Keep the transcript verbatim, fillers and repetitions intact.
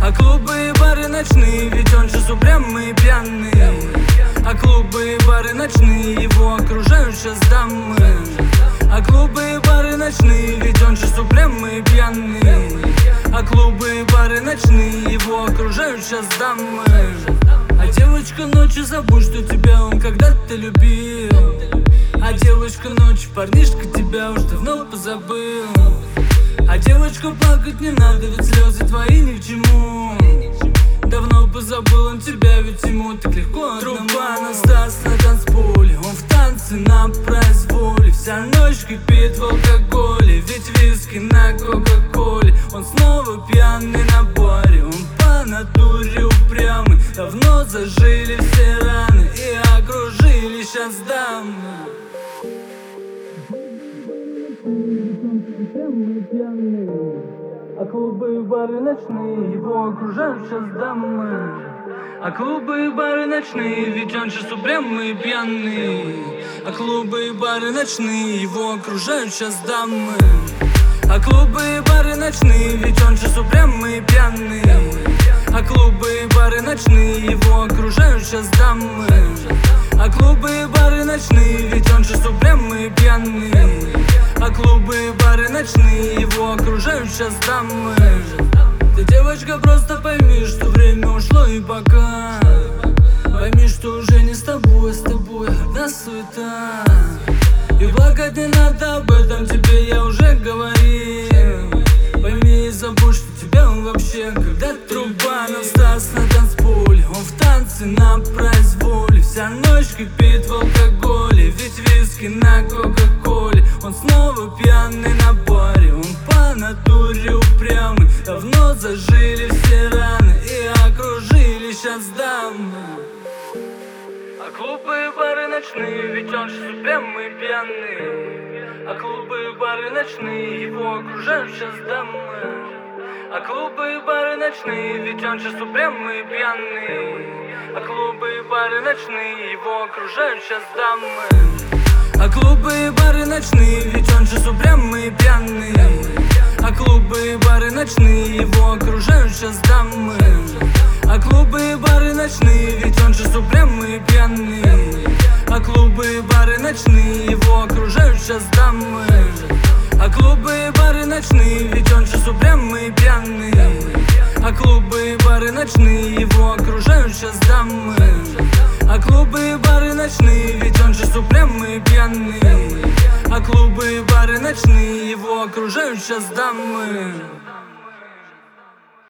А клубы и бары ночные, ведь он сейчас упрямый и пьяный. А клубы и бары ночные, его окружают сейчас дамы. А клубы и бары ночные, ведь он сейчас упрямый и пьяный. А клубы и бары ночные, его окружают сейчас дамы. А девочка ночью, забудь, что тебя он когда-то любил. А девочка ночью, парнишка тебя уж давно позабыл. А девочку плакать не надо, ведь слезы твои ни к чему. Давно позабыл он тебя, ведь ему так легко одному. Труба на Стас на танцполе, он в танце на произволе. Вся ночь кипит в алкоголе, ведь виски на кока-коле. Он снова пьяный на баре, он по натуре упрямый. Давно зажили все раны и окружили сейчас дамы. А клубы и бары ночные, его окружают сейчас дамы. А клубы и бары ночные, ведь он сейчас упрямый и пьяный. А клубы и бары ночные, его окружают сейчас дамы. А клубы и бары ночные, ведь он сейчас упрямый и пьяный. А клубы и бары ночные, его окружают сейчас дамы. А клубы и бары ночные, ведь он сейчас упрямый и пьяный. А клубы и бары ночные, его окружают сейчас дамы. Ты, девочка, просто пойми, что время ушло и пока. Пойми, что уже не с тобой, с тобой одна суета. И плакать не надо, об этом тебе я уже говорил. Пойми и забудь, что тебя он вообще когда труба на Стас на танцполе, он в танце на произволе. Вся ночь кипит в алкоголе, ведь виски на кока-коле. Он снова пьяный на баре, он по натуре упрямый. Давно зажили все раны и окружили сейчас дамы. А клубы и бары ночные, ведь он сейчас упрямый и пьяный. А клубы и бары ночные, его окружают сейчас дамы. А клубы и бары ночные, ведь он сейчас упрямый и пьяный. А клубы и бары ночные, его окружают сейчас дамы. А клубы и бары ночные, ведь он сейчас упрямый и пьяный. А клубы и бары ночные, его окружают сейчас дамы. А клубы и бары ночные, ведь он сейчас упрямый и пьяный. А клубы и бары ночные, его окружают сейчас дамы. А клубы и бары ночные, ведь он сейчас упрямый и пьяный. А клубы и бары ночные, его окружают сейчас дамы. А клубы и бары ночные, ведь он сейчас упрямый и пьяный. А клубы и бары ночные, его окружают сейчас дамы.